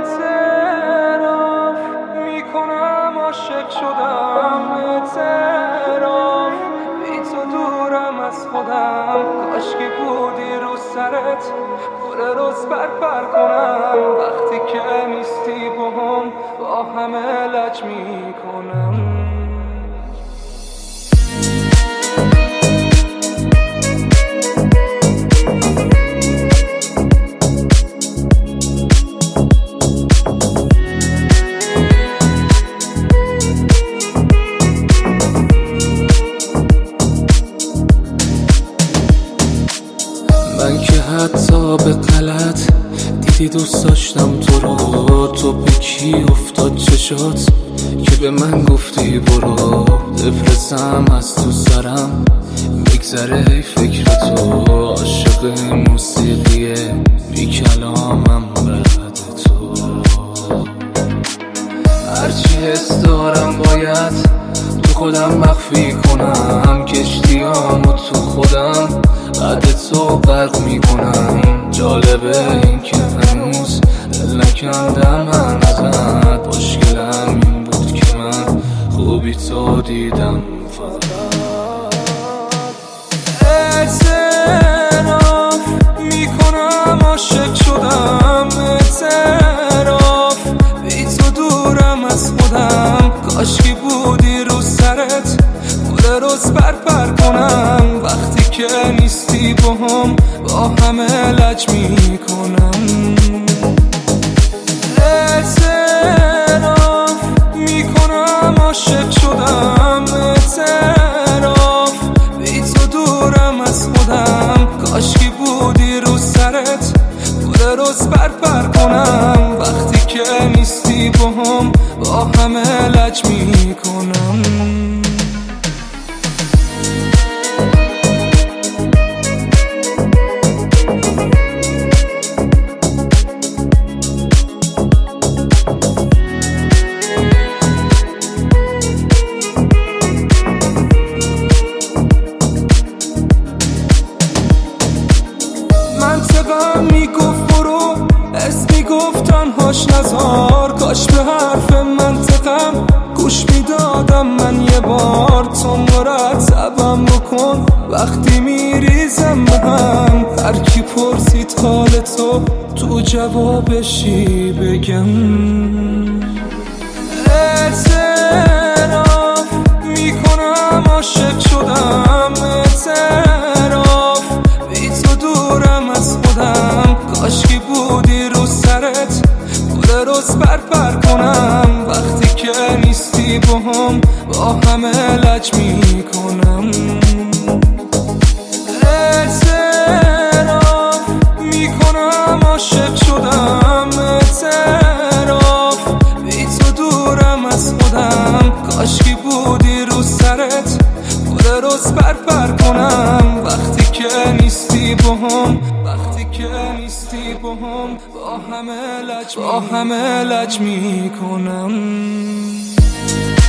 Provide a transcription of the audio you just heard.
اعتراف میکنم عاشق شدم، اعتراف بی تو دورم از خودم، کاشکی بودی رو سرت گل روز پر کنم، وقتی که نیستی با همه لج میکنم. من که حتی به غلط دیدی دوست داشتم تو رو، تو به کی افتاد چشات که به من گفتی برو، دپرسم از تو سرم بگذره ای فکر تو، عاشق موسیقیه بی کلامم بعد تو، هرچی حس دارم باید تو خودم مخفی کنم، کشتیامو تو خودم بعد تو غرق میکنم، جالبه این که هنوز دل نکندم من ازت، مشکلم این بود که من خوبی تو دیدم فقط. اعتراف میکنم عاشق شدم، اعتراف بی تو دورم از خودم، کاشکی بودی رو سرت گل روز پر کنم، وقتی که نیستی با همه لج میکنم. اعتراف میکنم عاشق شدم، اعتراف بی تو دورم از خودم، کاشکی بودی رو سرت گل روز پر کنم، وقتی که نیستی با همه لج میکنم. منطقم میگفت برو، اسم میگفت تنهاش نزار، کاش به حرف منطقم گوش میدادم من یه بار، تو مرتبم بکن وقتی میریزم به هم، هر کی پرسید حال تو جوابشی بگم. اعتراف میکنم عاشق شدم، اعتراف بی تو دورم از خودم، کاشکی بودی رو سرت گل روز پر کنم، وقتی که نیستی با همه لج میکنم. اعتراف میکنم عاشق شدم، اعتراف بی تو دورم از خودم، کاشکی بودی رو سرت گل روز پر کنم، وقتی که نیستی با همه لج میکنم.